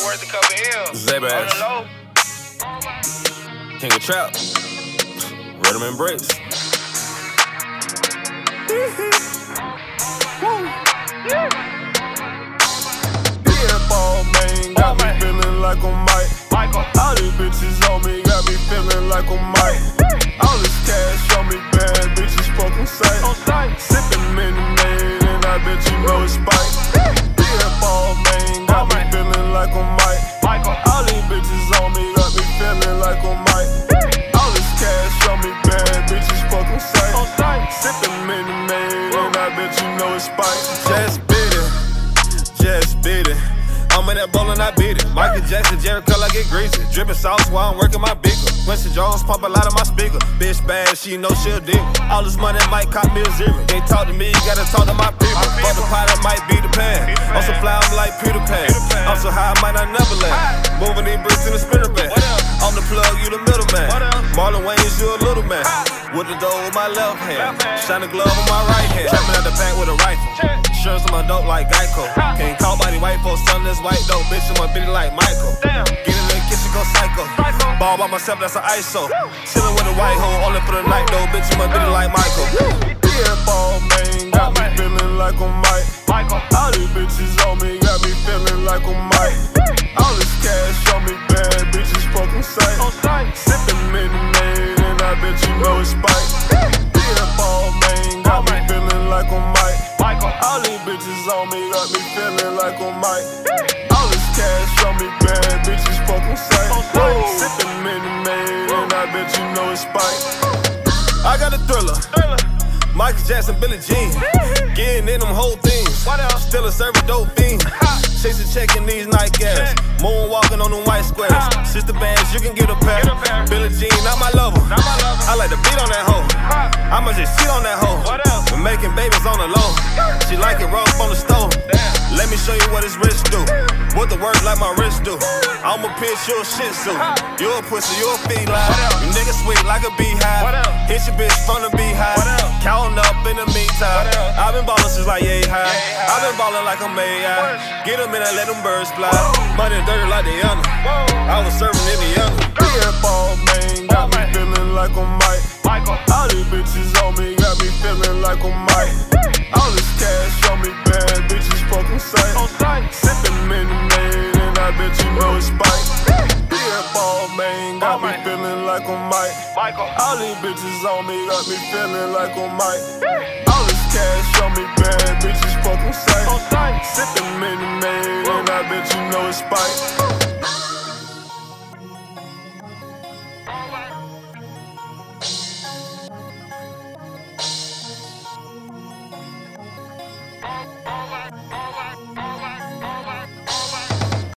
worth a couple L's. Zebaz. On the low. King of Trap. Rhythm and bricks. Yeah, ball man, got me feeling like I'm Mike. All these bitches on me, got me feeling like I'm Mike. All this cash on me, bad bitches fucking sight. Sippin' Minute and I bet you know it's Spike. Yeah, ball man, got me feeling like I'm Mike. All these bitches on me, got me feeling like I'm Mike. All this cash on me, bad bitches fucking sight. Sippin' Minute and I bet you know it's Spike. Just beat it. I'm in that bowling, I beat it. Michael Jackson, Jerry Curl, I get greasy. Drippin' sauce while I'm working my beaker. Quincy Jones pump a lot of my speaker. Bitch bad, she know she'll dig. All this money might cop me a zero. Can't talk to me, you gotta talk to my people. Fuck the pot, I might beat the pan. I'm so fly, I'm like Peter Pan. I'm so high, I might not never land. Moving these bricks in the spinner bag. I'm the plug, you the middleman. Marlon Wayans, you a little man. With the dough with my left hand. Shine the glove with my right hand. Trapping out the back with a rifle. Insurance on my dope like Geico. Can't call by the white folks, son, this white dope. Bitch, I'm a bitty like Michael. Get in the kitchen, go psycho. Ball by myself, that's an ISO. Chillin' with a white hole, only for the night though. Bitch, I'm a bitty like Michael. Yeah, ball man, got me feeling like I'm Mike. All these bitches on me, got me feeling like I'm Mike. All this cash on me, bad bitches fucking sight. Sippin' Minute and I bet you know it's Spike. Yeah, ball man, got me feeling like I'm Mike. All these bitches on me, got me feeling like I'm Mike. All this cash on me, bad bitches fucking sight. Sippin' Minute and I bet you know it's Spike. I got a thriller. Michael Jackson, Billie Jean. Getting in them whole things. Still a serving dope fiend. Chasing checking these Nike ass. Moonwalking on them white squares. Sister bands, you can get a pair. Billie Jean, not my lover. I like to beat on that hoe. I'ma just sit on that hoe. We're making babies on the low. She like it rough on the stove. Let me show you what his wrist do. What the work like my wrist do. I'ma pitch you a shih tzu. You a pussy, you a feline. You niggas sweet like a beehive. Hit your bitch from the beehive. Counting up in the meantime. I've been ballin' since like yay high. I've been ballin' like I'm AI. Get them in and let them birds fly. Money dirty like the under. I was serving in the younger. Yeah, ball man, got me feeling like I'm Mike. All these bitches on me, got me feeling like I'm Mike. All this cash on me, bad bitches fucking sight. Sippin' Minute and I bet you know it's Spike. Yeah, ball man, got me feeling like I'm Mike. All these bitches on me, got me feeling like I'm Mike. All this cash on me, bad bitches fucking sight. Sippin' Minute and I bet you know it's Spike.